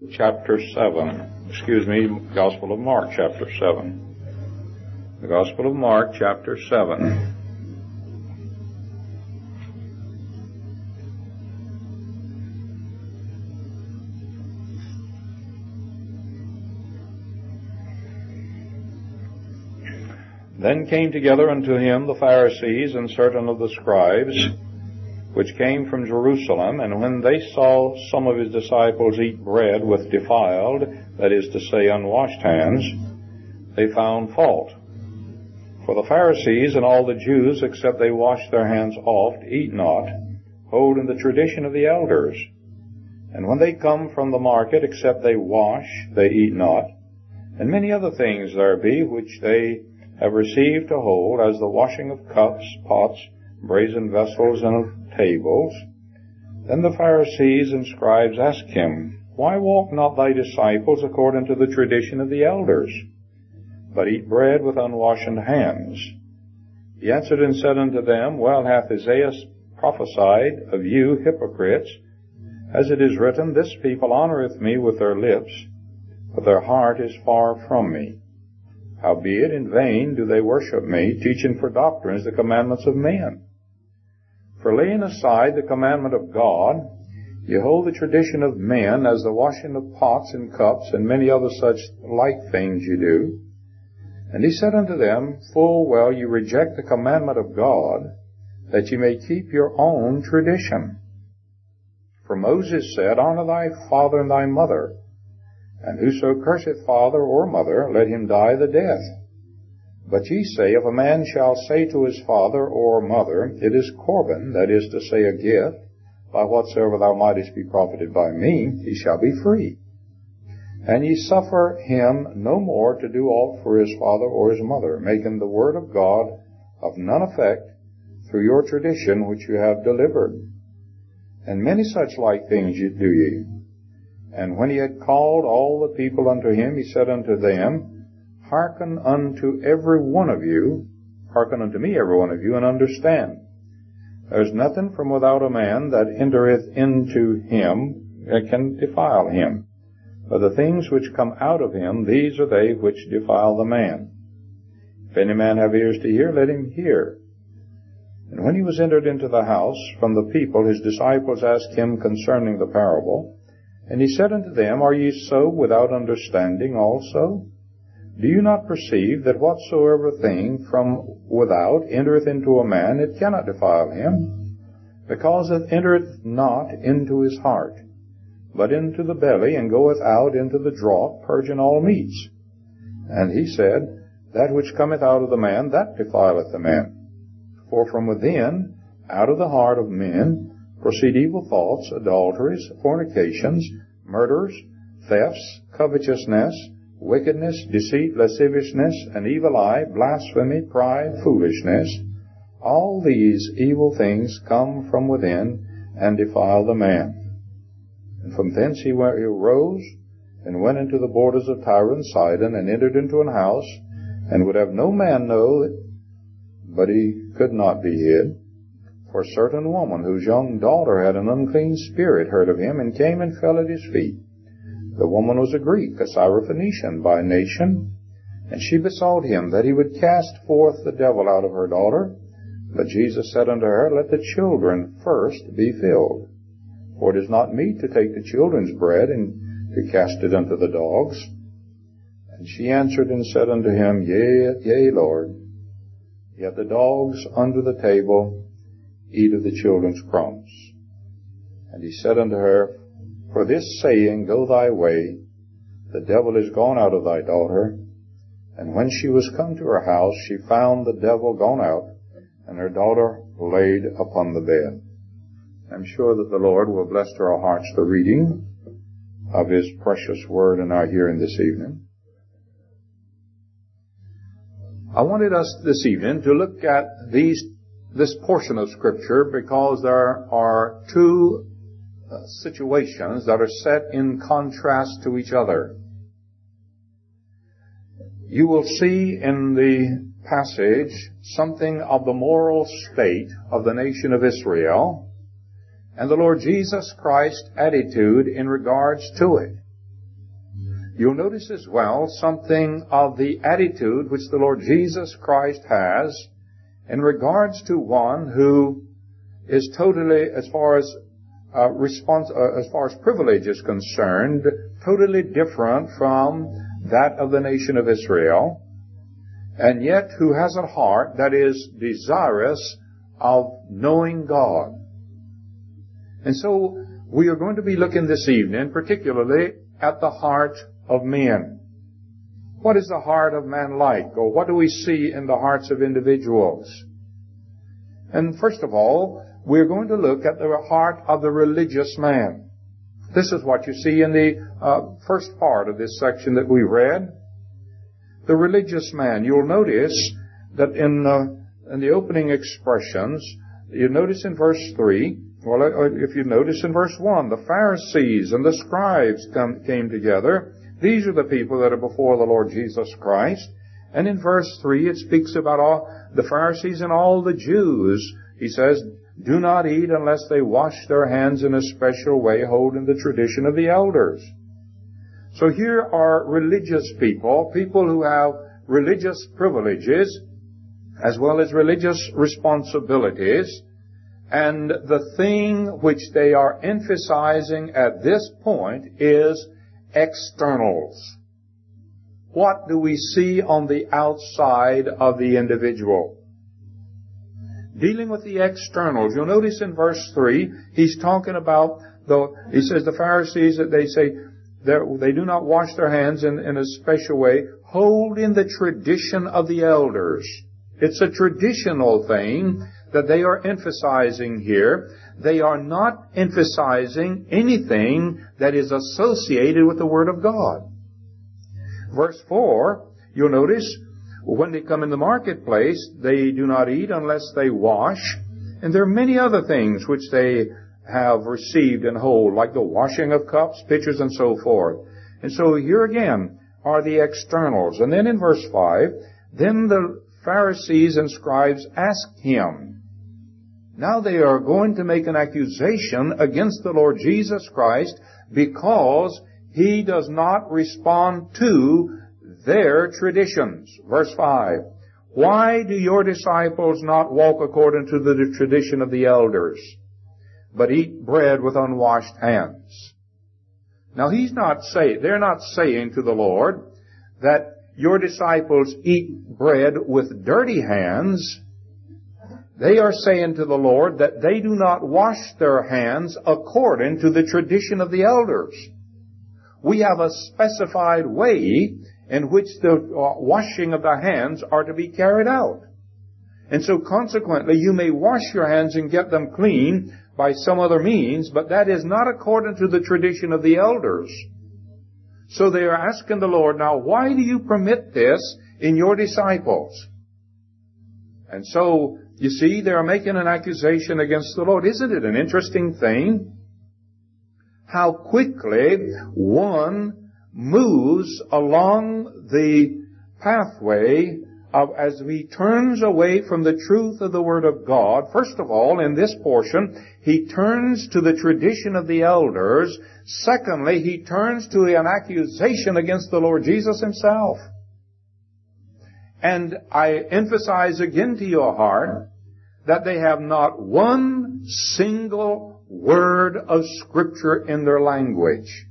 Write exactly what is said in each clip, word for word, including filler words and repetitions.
chapter seven. Excuse me, Gospel of Mark, chapter seven. The Gospel of Mark, chapter seven. Then came together unto him the Pharisees and certain of the scribes, which came from Jerusalem, and when they saw some of his disciples eat bread with defiled, that is to say, unwashed hands, they found fault. For the Pharisees and all the Jews, except they wash their hands oft, eat not, holding the tradition of the elders. And when they come from the market, except they wash, they eat not. And many other things there be, which they have received to hold, as the washing of cups, pots, brazen vessels, and of tables. Then the Pharisees and scribes asked him, Why walk not thy disciples according to the tradition of the elders, but eat bread with unwashed hands? He answered and said unto them, Well hath Isaiah prophesied of you hypocrites, as it is written, This people honoureth me with their lips, but their heart is far from me. Howbeit in vain do they worship me, teaching for doctrines the commandments of men. For laying aside the commandment of God, ye hold the tradition of men, as the washing of pots and cups, and many other such like things ye do. And he said unto them, Full well ye reject the commandment of God, that ye may keep your own tradition. For Moses said, Honour thy father and thy mother, and whoso curseth father or mother, let him die the death. But ye say, If a man shall say to his father or mother, It is Corban, that is to say, a gift, by whatsoever thou mightest be profited by me, he shall be free. And ye suffer him no more to do aught for his father or his mother, making the word of God of none effect through your tradition which you have delivered. And many such like things do ye. And when he had called all the people unto him, he said unto them, Hearken unto every one of you, hearken unto me every one of you, and understand. There is nothing from without a man that entereth into him that can defile him. But the things which come out of him, these are they which defile the man. If any man have ears to hear, let him hear. And when he was entered into the house from the people, his disciples asked him concerning the parable. And he said unto them, Are ye so without understanding also? Do you not perceive that whatsoever thing from without entereth into a man, it cannot defile him, because it entereth not into his heart, but into the belly, and goeth out into the draught, purging all meats? And he said, That which cometh out of the man, that defileth the man. For from within, out of the heart of men, proceed evil thoughts, adulteries, fornications, murders, thefts, covetousness, wickedness, deceit, lasciviousness, an evil eye, blasphemy, pride, foolishness. All these evil things come from within and defile the man. And from thence he arose and went into the borders of Tyre and Sidon, and entered into an house, and would have no man know it, but he could not be hid. For a certain woman, whose young daughter had an unclean spirit, heard of him, and came and fell at his feet. The woman was a Greek, a Syrophoenician by nation, and she besought him that he would cast forth the devil out of her daughter. But Jesus said unto her, Let the children first be filled. For it is not meet to take the children's bread, and to cast it unto the dogs. And she answered and said unto him, Yea, yea, Lord. Yet the dogs under the table eat of the children's crumbs. And he said unto her, For this saying, Go thy way, the devil is gone out of thy daughter. And when she was come to her house, she found the devil gone out, and her daughter laid upon the bed. I'm sure that the Lord will bless to our hearts the reading of His precious word in our hearing this evening. I wanted us this evening to look at these this portion of Scripture because there are two uh, situations that are set in contrast to each other. You will see in the passage something of the moral state of the nation of Israel and the Lord Jesus Christ's attitude in regards to it. you'll notice as well something of the attitude which the Lord Jesus Christ has in regards to one who is totally, as far as uh, response, uh, as far as privilege is concerned, totally different from that of the nation of Israel, and yet who has a heart that is desirous of knowing God. And so we are going to be looking this evening particularly at the heart of men. What is the heart of man like? Or what do we see in the hearts of individuals? And first of all, we're going to look at the heart of the religious man. This is what you see in the uh, first part of this section that we read. The religious man. You'll notice that in, uh, in the opening expressions, you notice in verse three, well, if you notice in verse one, the Pharisees and the scribes come, came together. These are the people that are before the Lord Jesus Christ. And in verse three, it speaks about all the Pharisees and all the Jews. He says, do not eat unless they wash their hands in a special way, holding the tradition of the elders. So here are religious people, people who have religious privileges, as well as religious responsibilities. And the thing which they are emphasizing at this point is externals. What do we see on the outside of the individual? Dealing with the externals. You'll notice in verse three, he's talking about, the, he says the Pharisees, that they say they do not wash their hands in, in a special way, holding the tradition of the elders. It's a traditional thing that they are emphasizing here. They are not emphasizing anything that is associated with the Word of God. Verse four, you'll notice, when they come in the marketplace, they do not eat unless they wash. And there are many other things which they have received and hold, like the washing of cups, pitchers, and so forth. And so here again are the externals. And then in verse five, then the Pharisees and scribes asked him. Now they are going to make an accusation against the Lord Jesus Christ because he does not respond to their traditions. Verse five, why do your disciples not walk according to the tradition of the elders, but eat bread with unwashed hands? Now he's not saying, they're not saying to the Lord that your disciples eat bread with dirty hands. They are saying to the Lord that they do not wash their hands according to the tradition of the elders. We have a specified way in which the uh, washing of the hands are to be carried out. And so consequently, you may wash your hands and get them clean by some other means, but that is not according to the tradition of the elders. So they are asking the Lord, now why do you permit this in your disciples? And so, you see, they are making an accusation against the Lord. Isn't it an interesting thing? How quickly one moves along the pathway of, as he turns away from the truth of the Word of God. First of all, in this portion, he turns to the tradition of the elders. Secondly, he turns to an accusation against the Lord Jesus himself. And I emphasize again to your heart that they have not one single word of Scripture in their language.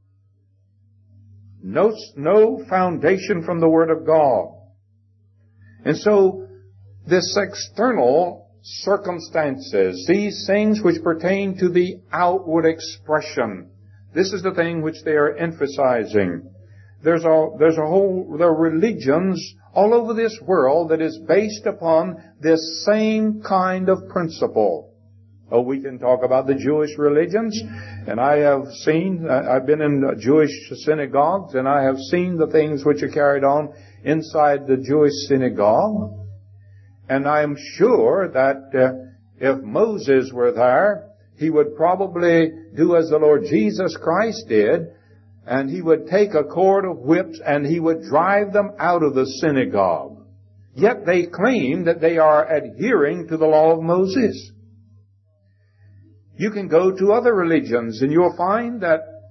No, no foundation from the Word of God. And so, this external circumstances, these things which pertain to the outward expression, this is the thing which they are emphasizing. There's a, there's a whole, there are religions all over this world that is based upon this same kind of principle. Oh, we can talk about the Jewish religions, and I have seen, I've been in Jewish synagogues, and I have seen the things which are carried on inside the Jewish synagogue. And I am sure that uh, if Moses were there, he would probably do as the Lord Jesus Christ did, and he would take a cord of whips and he would drive them out of the synagogue. Yet they claim that they are adhering to the law of Moses. You can go to other religions and you'll find that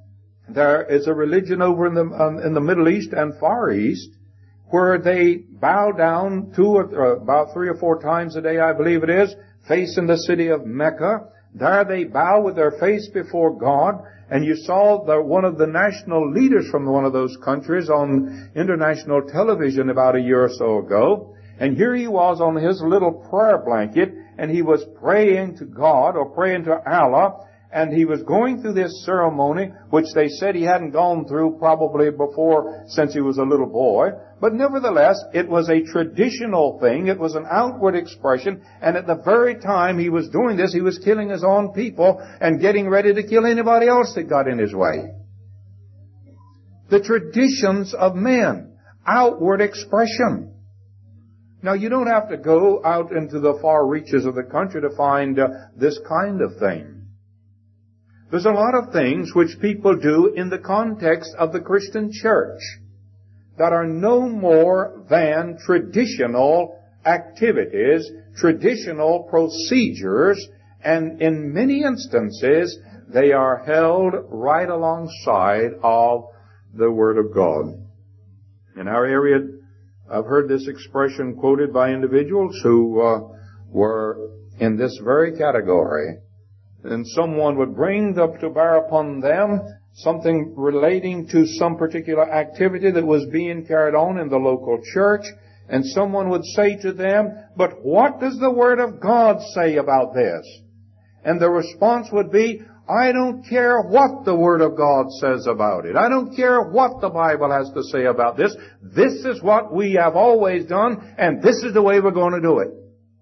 There is a religion over in the, um, in the Middle East and Far East where they bow down two or uh, about three or four times a day, I believe it is, facing the city of Mecca. There they bow with their face before God. And you saw the, one of the national leaders from one of those countries on international television about a year or so ago. And here he was on his little prayer blanket, and he was praying to God or praying to Allah. And he was going through this ceremony, which they said he hadn't gone through probably before since he was a little boy. But nevertheless, it was a traditional thing. It was an outward expression. And at the very time he was doing this, he was killing his own people and getting ready to kill anybody else that got in his way. The traditions of men. Outward expression. Now, you don't have to go out into the far reaches of the country to find uh, this kind of thing. There's a lot of things which people do in the context of the Christian church that are no more than traditional activities, traditional procedures, and in many instances, they are held right alongside of the Word of God. In our area, I've heard this expression quoted by individuals who uh, were in this very category. And someone would bring up to bear upon them something relating to some particular activity that was being carried on in the local church. And someone would say to them, but what does the Word of God say about this? And the response would be, I don't care what the Word of God says about it. I don't care what the Bible has to say about this. This is what we have always done, and this is the way we're going to do it.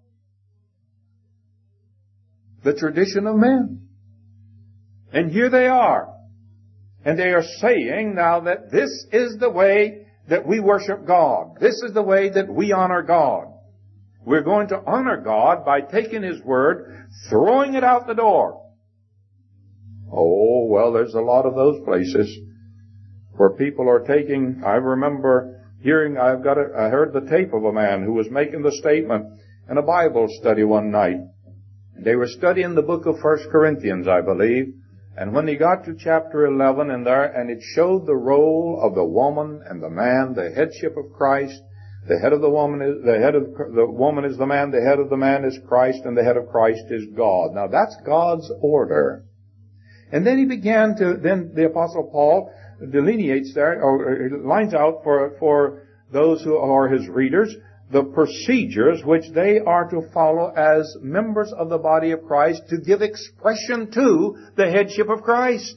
The tradition of men. And here they are. And they are saying now that this is the way that we worship God. This is the way that we honor God. We're going to honor God by taking His Word, throwing it out the door. Oh, well, there's a lot of those places where people are taking, I remember hearing, I've got a, I heard the tape of a man who was making the statement in a Bible study one night. They were studying the book of First Corinthians, I believe, and when he got to chapter eleven and there, and it showed the role of the woman and the man, the headship of Christ, the head of the woman is, the head of the woman is the man, the head of the man is Christ, and the head of Christ is God. Now that's God's order. And then he began to, then the Apostle Paul delineates there, or lines out for, for those who are his readers, the procedures which they are to follow as members of the body of Christ to give expression to the headship of Christ.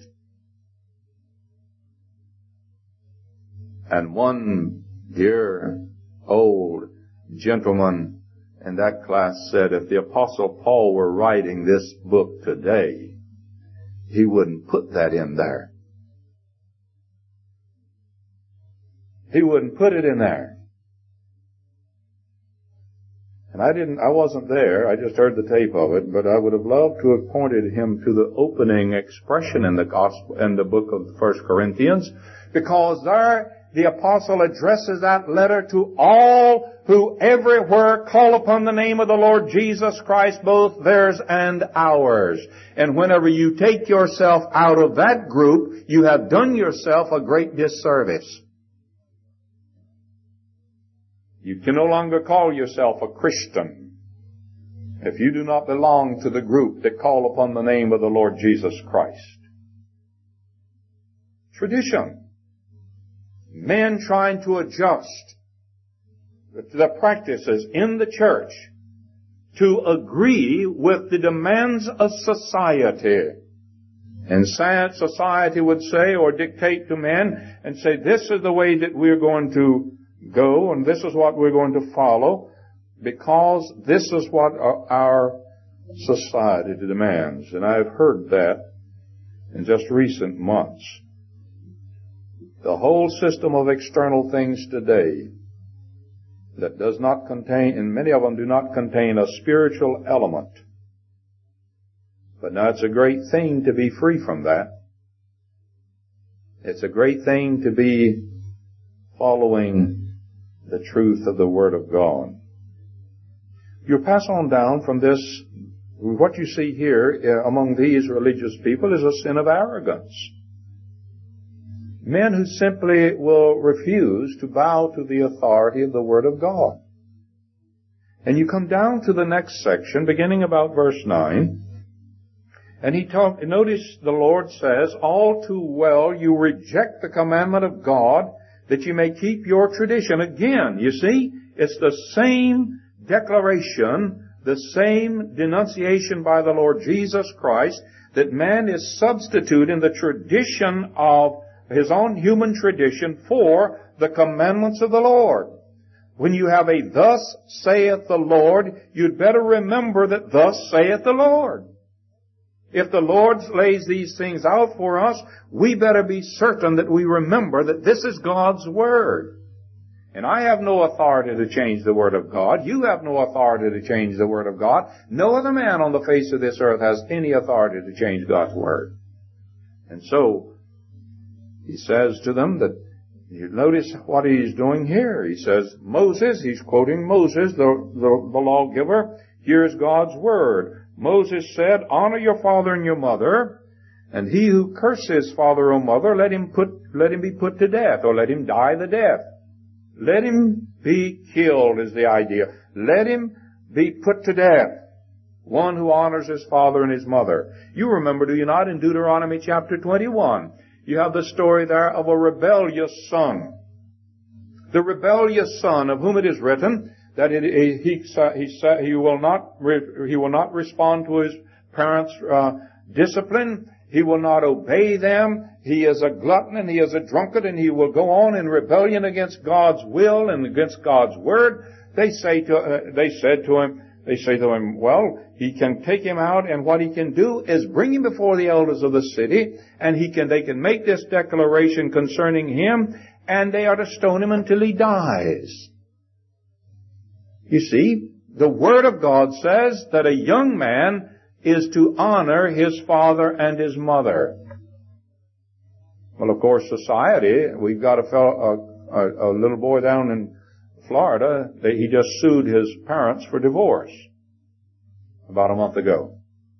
And one dear old gentleman in that class said if the Apostle Paul were writing this book today, he wouldn't put that in there. He wouldn't put it in there. And I didn't, I wasn't there, I just heard the tape of it, but I would have loved to have pointed him to the opening expression in the gospel, in the book of First Corinthians, because there the apostle addresses that letter to all who everywhere call upon the name of the Lord Jesus Christ, both theirs and ours. And whenever you take yourself out of that group, you have done yourself a great disservice. You can no longer call yourself a Christian if you do not belong to the group that call upon the name of the Lord Jesus Christ. Tradition. Men trying to adjust the practices in the church to agree with the demands of society. And society would say or dictate to men and say, this is the way that we're going to go, and this is what we're going to follow, because this is what our society demands. And I've heard that in just recent months. The whole system of external things today that does not contain, and many of them do not contain a spiritual element. But now it's a great thing to be free from that. It's a great thing to be following the truth of the Word of God. You pass on down from this, what you see here among these religious people is a sin of arrogance. Men who simply will refuse to bow to the authority of the Word of God. And you come down to the next section, beginning about verse nine, and he talk, notice the Lord says, all too well you reject the commandment of God, that you may keep your tradition. Again, you see, it's the same declaration, the same denunciation by the Lord Jesus Christ, that man is substituting the tradition of his own human tradition for the commandments of the Lord. When you have a thus saith the Lord, you'd better remember that thus saith the Lord. If the Lord lays these things out for us, we better be certain that we remember that this is God's Word. And I have no authority to change the Word of God. You have no authority to change the Word of God. No other man on the face of this earth has any authority to change God's Word. And so, he says to them that, you notice what he's doing here. He says, Moses, he's quoting Moses, the, the, the lawgiver. Here's God's Word. Moses said, honor your father and your mother, and he who curses father or mother, let him put, let him be put to death, or let him die the death. Let him be killed is the idea. Let him be put to death. One who honors his father and his mother. You remember, do you not, in Deuteronomy chapter twenty-one, you have the story there of a rebellious son. The rebellious son of whom it is written that it, he, he, he will not he will not respond to his parents' uh, discipline. He will not obey them. He is a glutton and he is a drunkard, and he will go on in rebellion against God's will and against God's word. They say to uh, they said to him they say to him, well, he can take him out, and what he can do is bring him before the elders of the city, and he can they can make this declaration concerning him, and they are to stone him until he dies. You see, the Word of God says that a young man is to honor his father and his mother. Well, of course, society, we've got a fellow, a, a, a little boy down in Florida, they, he just sued his parents for divorce about a month ago.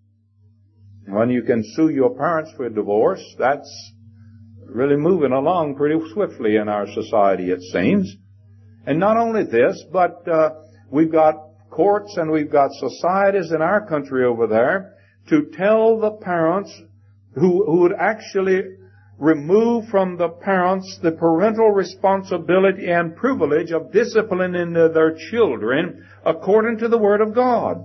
When you can sue your parents for divorce, that's really moving along pretty swiftly in our society, it seems. And not only this, but uh, we've got courts and we've got societies in our country over there to tell the parents who, who would actually remove from the parents the parental responsibility and privilege of disciplining their children according to the Word of God.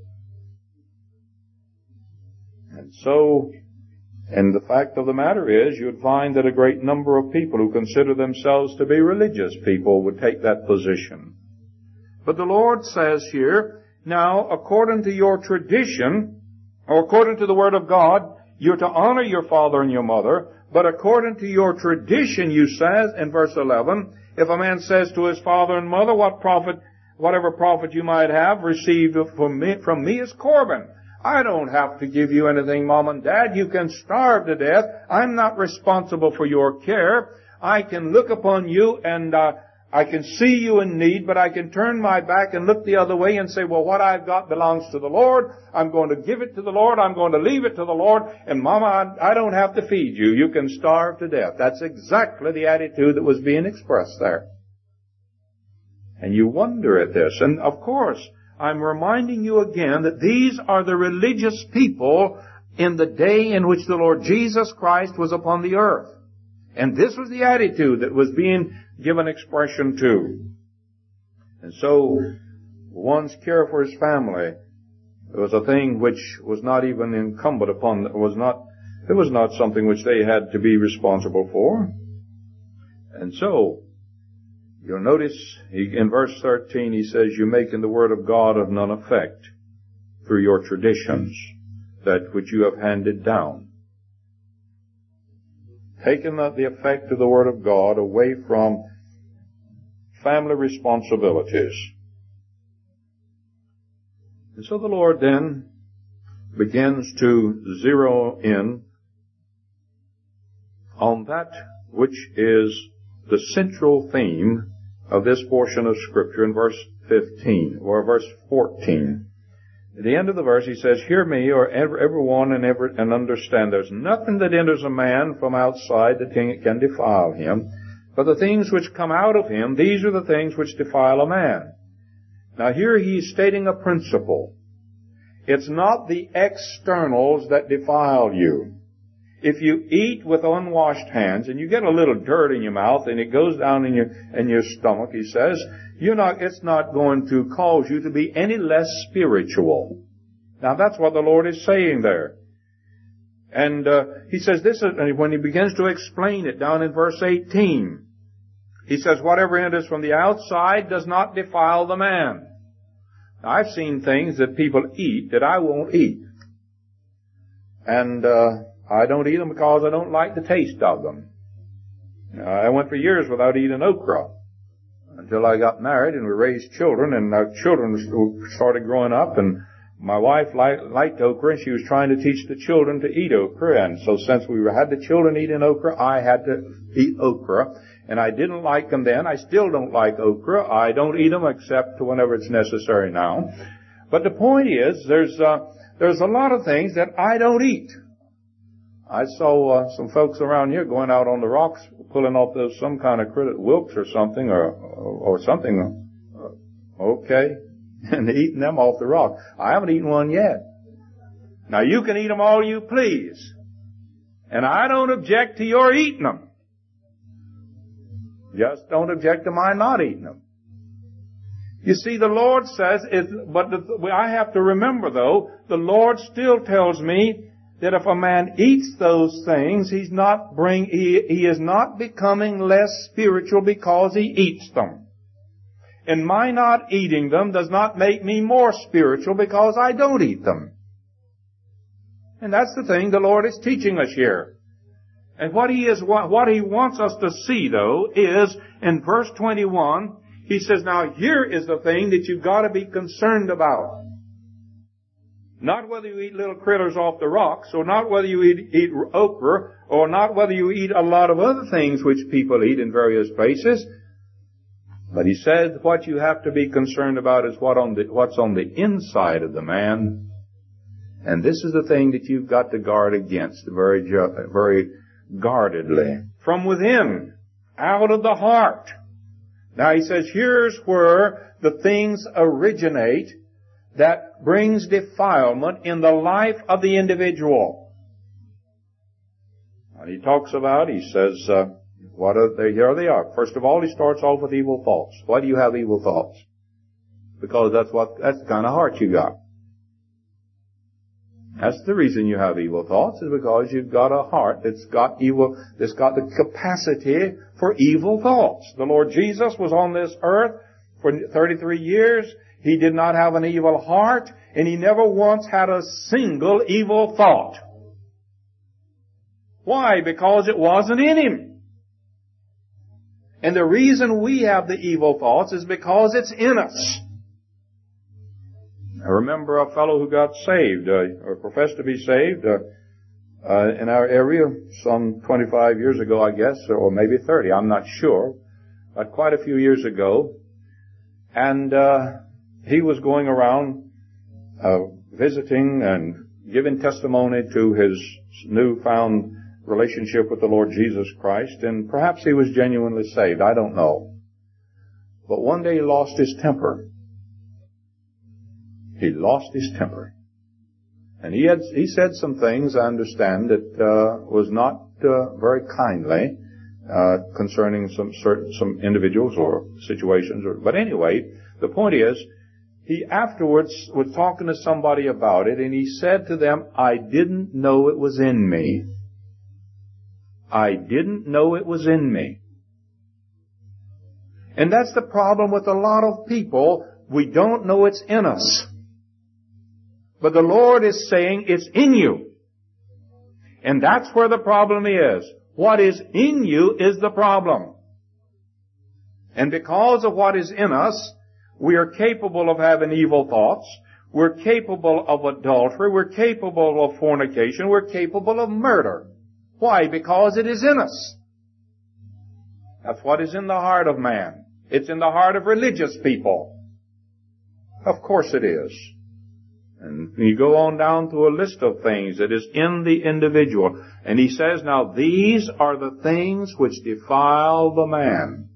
And so, and the fact of the matter is, you'd find that a great number of people who consider themselves to be religious people would take that position. But the Lord says here, now, according to your tradition, or according to the Word of God, you're to honor your father and your mother, but according to your tradition, you says in verse eleven, if a man says to his father and mother, what profit, whatever profit you might have received from me, from me is Corban. I don't have to give you anything, Mom and Dad. You can starve to death. I'm not responsible for your care. I can look upon you and uh, I can see you in need, but I can turn my back and look the other way and say, well, what I've got belongs to the Lord. I'm going to give it to the Lord. I'm going to leave it to the Lord. And Mama, I don't have to feed you. You can starve to death. That's exactly the attitude that was being expressed there. And you wonder at this. And of course, I'm reminding you again that these are the religious people in the day in which the Lord Jesus Christ was upon the earth. And this was the attitude that was being given expression to. And so, one's care for his family was a thing which was not even incumbent upon, was not, it was not something which they had to be responsible for. And so, you'll notice he, in verse thirteen he says, you making the word of God of none effect through your traditions, that which you have handed down. Taking the, the effect of the Word of God away from family responsibilities. And so the Lord then begins to zero in on that which is the central theme of this portion of Scripture in verse fifteen, or verse fourteen. At the end of the verse, he says, hear me, or every, everyone, and, every, and understand. There's nothing that enters a man from outside that can, can defile him. But the things which come out of him, these are the things which defile a man. Now here he's stating a principle. It's not the externals that defile you. If you eat with unwashed hands and you get a little dirt in your mouth and it goes down in your, in your stomach, he says, you're not, it's not going to cause you to be any less spiritual. Now that's what the Lord is saying there. And, uh, he says this, and when he begins to explain it down in verse eighteen, he says, whatever enters from the outside does not defile the man. Now, I've seen things that people eat that I won't eat. And, uh, I don't eat them because I don't like the taste of them. Uh, I went for years without eating okra until I got married and we raised children, and our children started growing up, and my wife liked, liked okra, and she was trying to teach the children to eat okra. And so since we had the children eating okra, I had to eat okra. And I didn't like them then. I still don't like okra. I don't eat them except whenever it's necessary now. But the point is, there's uh, there's a lot of things that I don't eat. I saw uh, some folks around here going out on the rocks, pulling off those some kind of critter, wilks or something, or or, or something. Uh, okay, and eating them off the rock. I haven't eaten one yet. Now you can eat them all you please, and I don't object to your eating them. Just don't object to my not eating them. You see, the Lord says, it, but the, I have to remember though, the Lord still tells me that if a man eats those things, he's not bring, he, he is not becoming less spiritual because he eats them. And my not eating them does not make me more spiritual because I don't eat them. And that's the thing the Lord is teaching us here. And what he is, what he wants us to see though is in verse twenty-one, he says, now here is the thing that you've got to be concerned about. Not whether you eat little critters off the rocks, or not whether you eat, eat okra, or not whether you eat a lot of other things which people eat in various places. But he said what you have to be concerned about is what on the, what's on the inside of the man. And this is the thing that you've got to guard against very, very guardedly. From within, out of the heart. Now he says, here's where the things originate that brings defilement in the life of the individual. And he talks about, he says, uh, what are they? Here they are. First of all, he starts off with evil thoughts. Why do you have evil thoughts? Because that's what, that's the kind of heart you got. That's the reason you have evil thoughts, is because you've got a heart that's got evil, that's got the capacity for evil thoughts. The Lord Jesus was on this earth for thirty-three years. He did not have an evil heart, and he never once had a single evil thought. Why? Because it wasn't in him. And the reason we have the evil thoughts is because it's in us. I remember a fellow who got saved, uh, or professed to be saved, uh, uh, in our area some twenty-five years ago, I guess, or maybe thirty, I'm not sure, but quite a few years ago. And, uh, he was going around, uh, visiting and giving testimony to his newfound relationship with the Lord Jesus Christ, and perhaps he was genuinely saved, I don't know. But one day he lost his temper. He lost his temper. And he had, he said some things, I understand, that, uh, was not, uh, very kindly, uh, concerning some certain, some individuals or situations or, but anyway, the point is, he afterwards was talking to somebody about it, and he said to them, I didn't know it was in me. I didn't know it was in me. And that's the problem with a lot of people. We don't know it's in us. But the Lord is saying it's in you. And that's where the problem is. What is in you is the problem. And because of what is in us, we are capable of having evil thoughts. We're capable of adultery. We're capable of fornication. We're capable of murder. Why? Because it is in us. That's what is in the heart of man. It's in the heart of religious people. Of course it is. And you go on down to a list of things that is in the individual. And he says, now these are the things which defile the man.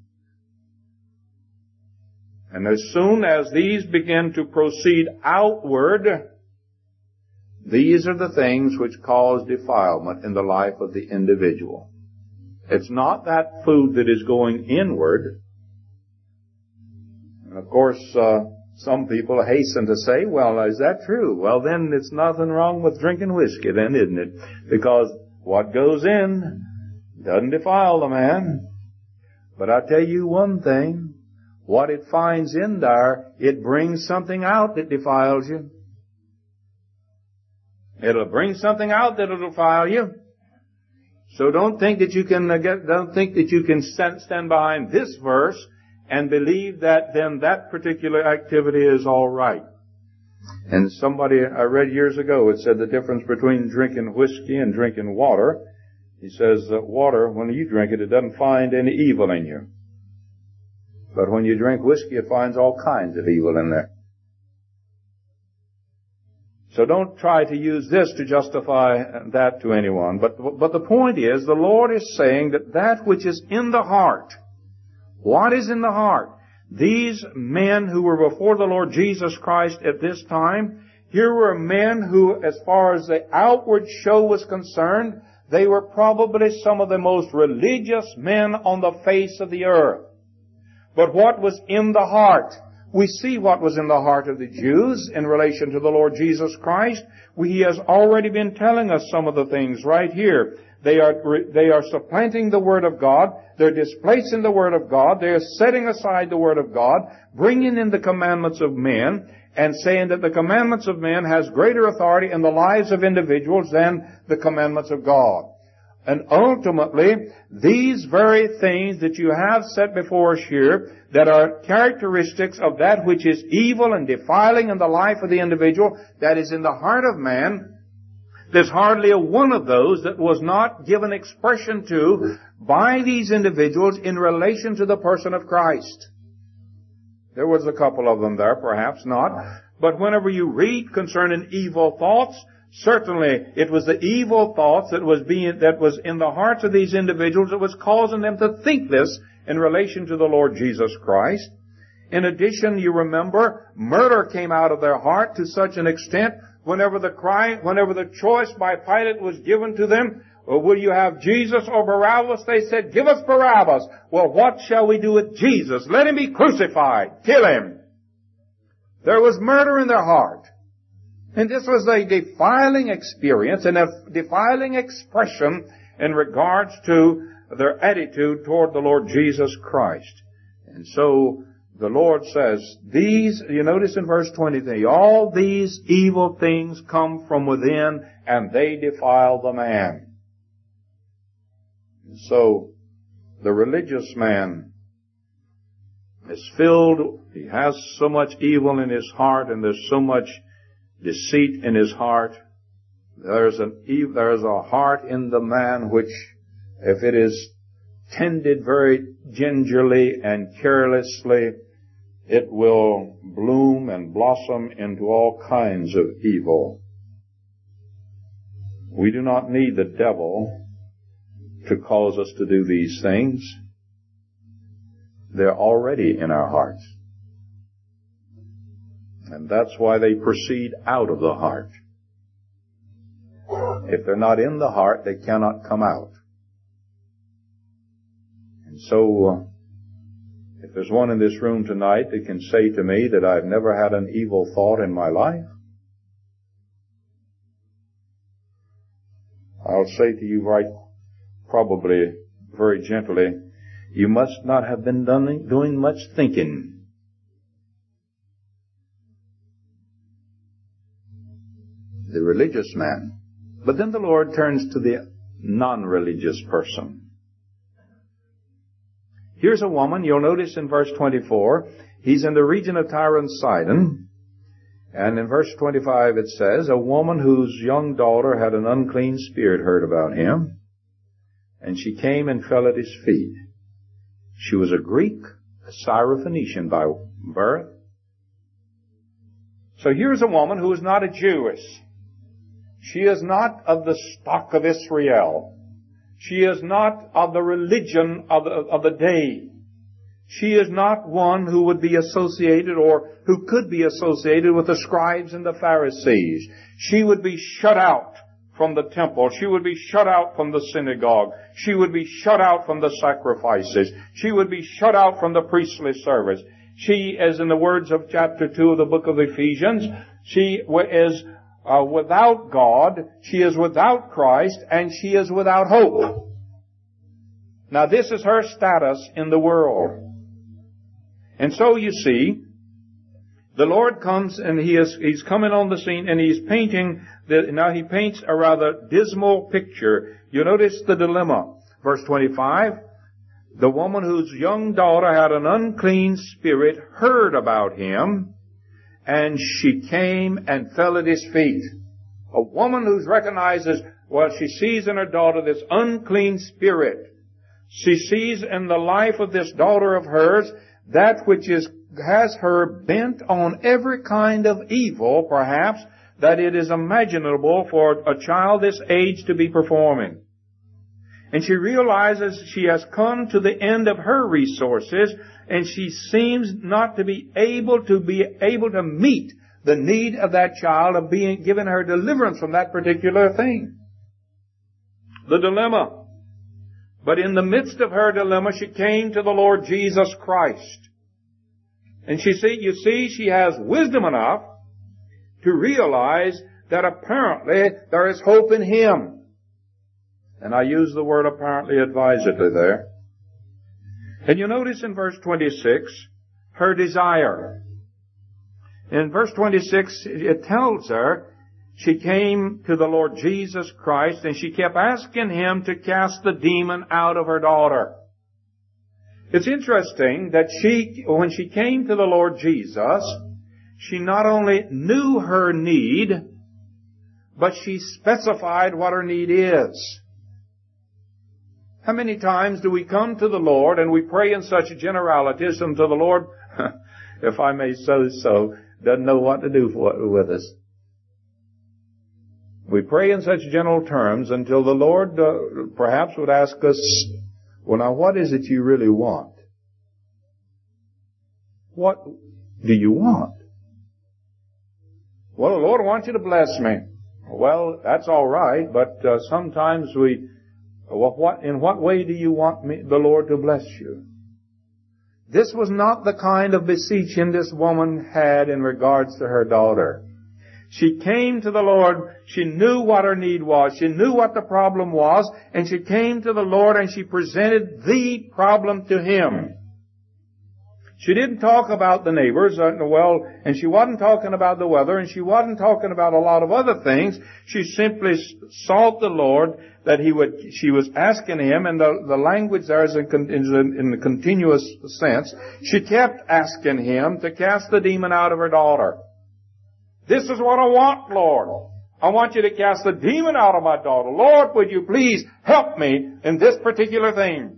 And as soon as these begin to proceed outward, these are the things which cause defilement in the life of the individual. It's not that food that is going inward. And of course, uh, some people hasten to say, well, is that true? Well, then it's nothing wrong with drinking whiskey then, isn't it? Because what goes in doesn't defile the man. But I tell you one thing, what it finds in there, it brings something out that defiles you. It'll bring something out that'll defile you. So don't think that you can uh, get, don't think that you can stand, stand behind this verse and believe that then that particular activity is all right. And somebody I read years ago, it said the difference between drinking whiskey and drinking water. He says that water, when you drink it, it doesn't find any evil in you. But when you drink whiskey, it finds all kinds of evil in there. So don't try to use this to justify that to anyone. But, but the point is, the Lord is saying that that which is in the heart, what is in the heart? These men who were before the Lord Jesus Christ at this time, here were men who, as far as the outward show was concerned, they were probably some of the most religious men on the face of the earth. But what was in the heart? We see what was in the heart of the Jews in relation to the Lord Jesus Christ. He has already been telling us some of the things right here. They are, they are supplanting the Word of God. They're displacing the Word of God. They're setting aside the Word of God, bringing in the commandments of men, and saying that the commandments of men has greater authority in the lives of individuals than the commandments of God. And ultimately, these very things that you have set before us here, that are characteristics of that which is evil and defiling in the life of the individual, that is in the heart of man, there's hardly a one of those that was not given expression to by these individuals in relation to the person of Christ. There was a couple of them there, perhaps not. But whenever you read concerning evil thoughts, certainly it was the evil thoughts that was being, that was in the hearts of these individuals that was causing them to think this in relation to the Lord Jesus Christ. In addition, you remember, murder came out of their heart to such an extent, whenever the cry, whenever the choice by Pilate was given to them, well, will you have Jesus or Barabbas? They said, give us Barabbas. Well, what shall we do with Jesus? Let him be crucified. Kill him. There was murder in their heart. And this was a defiling experience and a defiling expression in regards to their attitude toward the Lord Jesus Christ. And so the Lord says, these, you notice in verse twenty-three, all these evil things come from within and they defile the man. And so the religious man is filled, he has so much evil in his heart and there's so much deceit in his heart. There's an, there's a heart in the man which, if it is tended very gingerly and carelessly, it will bloom and blossom into all kinds of evil. We do not need the devil to cause us to do these things. They're already in our hearts. And that's why they proceed out of the heart. If they're not in the heart, they cannot come out. And so, uh, if there's one in this room tonight that can say to me that I've never had an evil thought in my life, I'll say to you right, probably very gently, you must not have been done, doing much thinking. The religious man. But then the Lord turns to the non-religious person. Here's a woman, you'll notice in verse twenty-four, he's in the region of Tyre and Sidon, and in verse twenty-five it says, a woman whose young daughter had an unclean spirit heard about him, and she came and fell at his feet. She was a Greek, a Syrophoenician by birth. So here's a woman who is not a Jewess. She is not of the stock of Israel. She is not of the religion of the, of the day. She is not one who would be associated or who could be associated with the scribes and the Pharisees. She would be shut out from the temple. She would be shut out from the synagogue. She would be shut out from the sacrifices. She would be shut out from the priestly service. She, as in the words of chapter two of the book of Ephesians, she is uh, without God, she is without Christ, and she is without hope. Now this is her status in the world. And so you see, the Lord comes and he is, he's coming on the scene and he's painting, the, now he paints a rather dismal picture. You notice the dilemma. Verse twenty-five, the woman whose young daughter had an unclean spirit heard about him, and she came and fell at his feet. A woman who recognizes, well, she sees in her daughter this unclean spirit. She sees in the life of this daughter of hers that which is has her bent on every kind of evil, perhaps, that it is imaginable for a child this age to be performing. And she realizes she has come to the end of her resources, and she seems not to be able to be able to meet the need of that child of being given her deliverance from that particular thing. The dilemma. But in the midst of her dilemma, she came to the Lord Jesus Christ. And she see, you see, she has wisdom enough to realize that apparently there is hope in Him. And I use the word apparently advisedly there. And you notice in verse twenty-six, her desire. In verse twenty-six, it tells her she came to the Lord Jesus Christ and she kept asking Him to cast the demon out of her daughter. It's interesting that she, when she came to the Lord Jesus, she not only knew her need, but she specified what her need is. How many times do we come to the Lord and we pray in such generalities until the Lord, if I may say so, doesn't know what to do for, with us? We pray in such general terms until the Lord uh, perhaps would ask us, well, now what is it you really want? What do you want? Well, the Lord wants you to bless me. Well, that's all right, but uh, sometimes we, well, what, in what way do you want me, the Lord to bless you? This was not the kind of beseeching this woman had in regards to her daughter. She came to the Lord, she knew what her need was, she knew what the problem was, and she came to the Lord and she presented the problem to Him. She didn't talk about the neighbors, uh, well, and she wasn't talking about the weather, and she wasn't talking about a lot of other things. She simply sought the Lord that He would, she was asking Him, and the, the language there is in, in, in the continuous sense. She kept asking Him to cast the demon out of her daughter. This is what I want, Lord. I want you to cast the demon out of my daughter. Lord, would you please help me in this particular thing?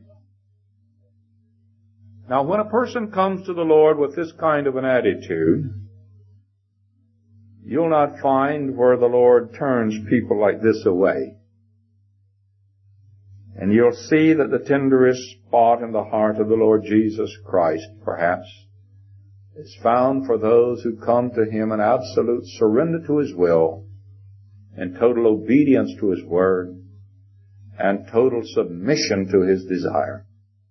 Now, when a person comes to the Lord with this kind of an attitude, you'll not find where the Lord turns people like this away. And you'll see that the tenderest spot in the heart of the Lord Jesus Christ, perhaps, is found for those who come to Him in absolute surrender to His will, in total obedience to His word, and total submission to His desire.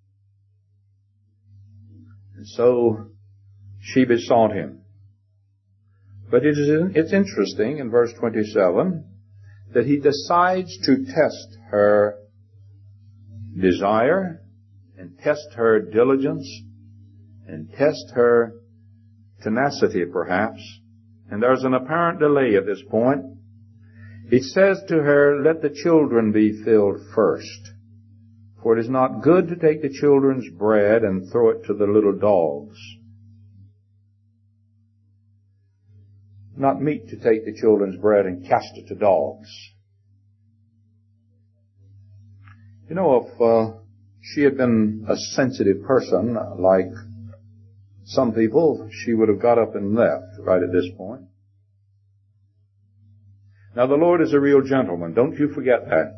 And so she besought Him. But it is, it's interesting in verse twenty-seven that He decides to test her desire and test her diligence and test her tenacity, perhaps. And there's an apparent delay at this point. He says to her, let the children be filled first. For it is not good to take the children's bread and throw it to the little dogs. Not meet to take the children's bread and cast it to dogs. You know, if uh, she had been a sensitive person, like some people, she would have got up and left right at this point. Now the Lord is a real gentleman. Don't you forget that.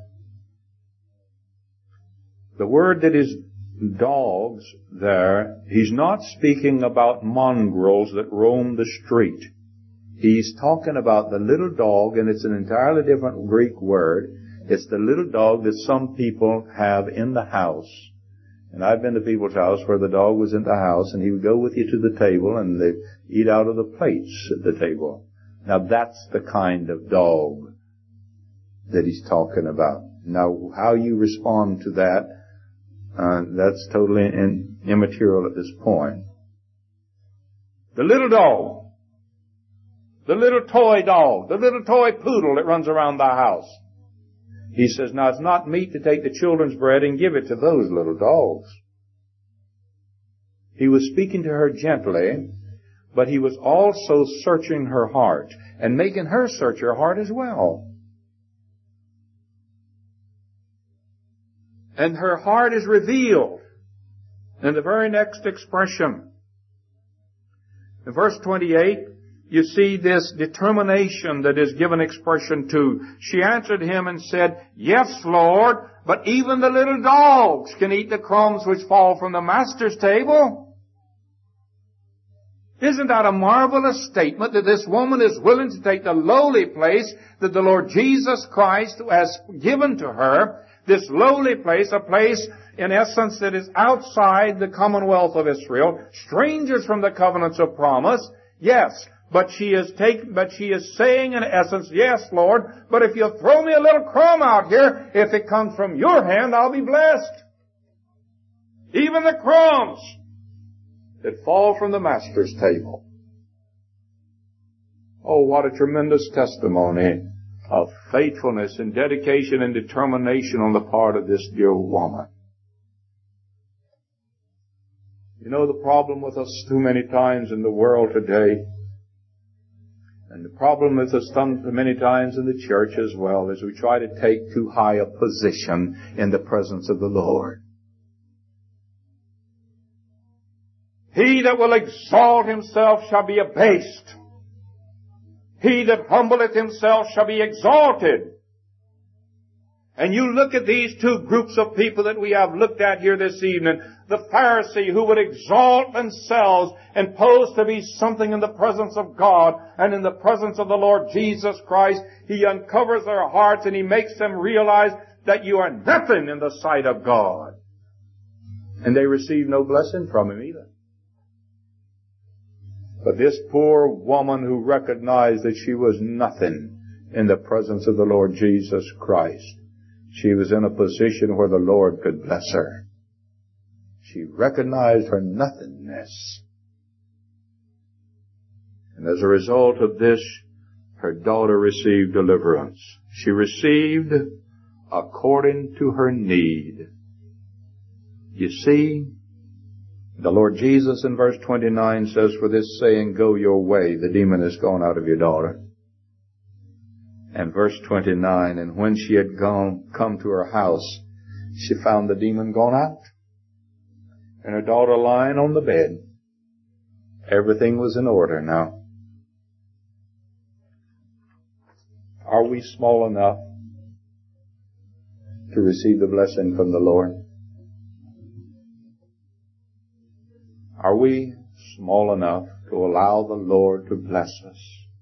The word that is dogs there, he's not speaking about mongrels that roam the street. He's talking about the little dog, and it's an entirely different Greek word. It's the little dog that some people have in the house. And I've been to people's house where the dog was in the house, and he would go with you to the table, and they'd eat out of the plates at the table. Now that's the kind of dog that he's talking about. Now how you respond to that, uh, that's totally in, immaterial at this point. The little dog. The little toy dog, the little toy poodle that runs around the house. He says, now it's not meet to take the children's bread and give it to those little dogs. He was speaking to her gently, but he was also searching her heart and making her search her heart as well. And her heart is revealed in the very next expression. In verse twenty-eight, you see this determination that is given expression to. She answered him and said, yes, Lord, but even the little dogs can eat the crumbs which fall from the master's table. Isn't that a marvelous statement that this woman is willing to take the lowly place that the Lord Jesus Christ has given to her? This lowly place, a place in essence that is outside the commonwealth of Israel, strangers from the covenants of promise. Yes. But she is taking, but she is saying in essence, yes, Lord, but if you throw me a little crumb out here, if it comes from your hand, I'll be blessed. Even the crumbs that fall from the master's table. Oh, what a tremendous testimony of faithfulness and dedication and determination on the part of this dear woman. You know, the problem with us too many times in the world today, and the problem with us many times in the church as well, is we try to take too high a position in the presence of the Lord. He that will exalt himself shall be abased. He that humbleth himself shall be exalted. And you look at these two groups of people that we have looked at here this evening. The Pharisee who would exalt themselves and pose to be something in the presence of God and in the presence of the Lord Jesus Christ. He uncovers their hearts and he makes them realize that you are nothing in the sight of God. And they receive no blessing from him either. But this poor woman who recognized that she was nothing in the presence of the Lord Jesus Christ, she was in a position where the Lord could bless her. She recognized her nothingness. And as a result of this, her daughter received deliverance. She received according to her need. You see, the Lord Jesus in verse twenty-nine says, for this saying, go your way, the demon is gone out of your daughter. And verse twenty-nine, and when she had gone, come to her house, she found the demon gone out, and her daughter lying on the bed. Everything was in order now. Are we small enough to receive the blessing from the Lord? Are we small enough to allow the Lord to bless us?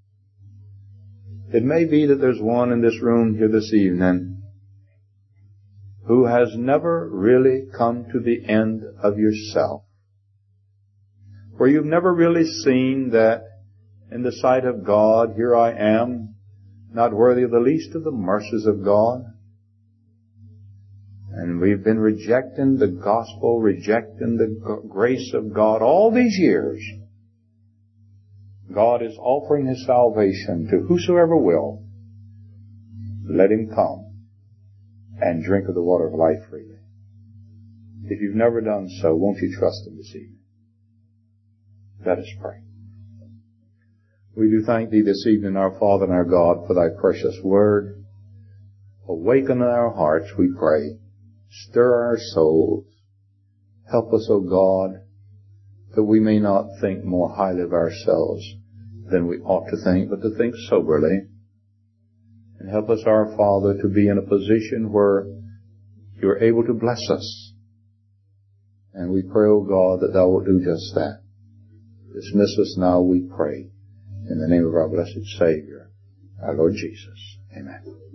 It may be that there's one in this room here this evening who has never really come to the end of yourself, where you've never really seen that in the sight of God, here I am, not worthy of the least of the mercies of God. And we've been rejecting the gospel, rejecting the grace of God all these years. God is offering His salvation to whosoever will. Let him come and drink of the water of life freely. If you've never done so, won't you trust Him this evening? Let us pray. We do thank Thee this evening, our Father and our God, for Thy precious word. Awaken our hearts, we pray. Stir our souls. Help us, O God, that we may not think more highly of ourselves than we ought to think, but to think soberly. And help us, our Father, to be in a position where you're able to bless us. And we pray, O God, that thou wilt do just that. Dismiss us now, we pray, in the name of our blessed Savior, our Lord Jesus. Amen.